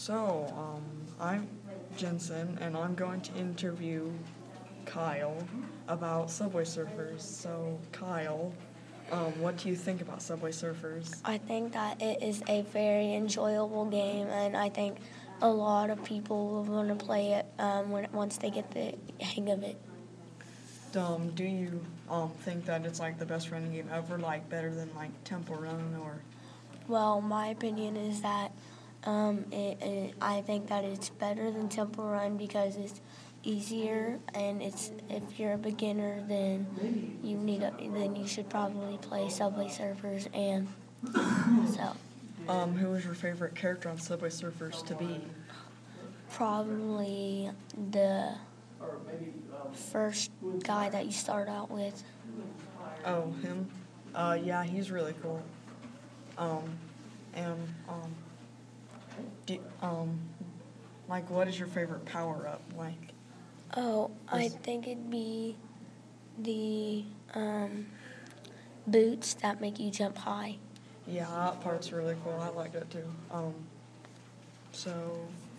I'm Jensen, and I'm going to interview Kyle about Subway Surfers. So, Kyle, what do you think about Subway Surfers? I think that it is a very enjoyable game, and I think a lot of people will want to play it once they get the hang of it. Do you think that it's like the best running game ever, like better than like Temple Run or? Well, my opinion is that I think that it's better than Temple Run because it's easier, and if you're a beginner, then you should probably play Subway Surfers, and so. Who was your favorite character on Subway Surfers to be? Probably the first guy that you start out with. Oh, him? Yeah, he's really cool. And like, what is your favorite power up? Like, Oh, I think it'd be the boots that make you jump high. yeah, that part's really cool. I liked it too. So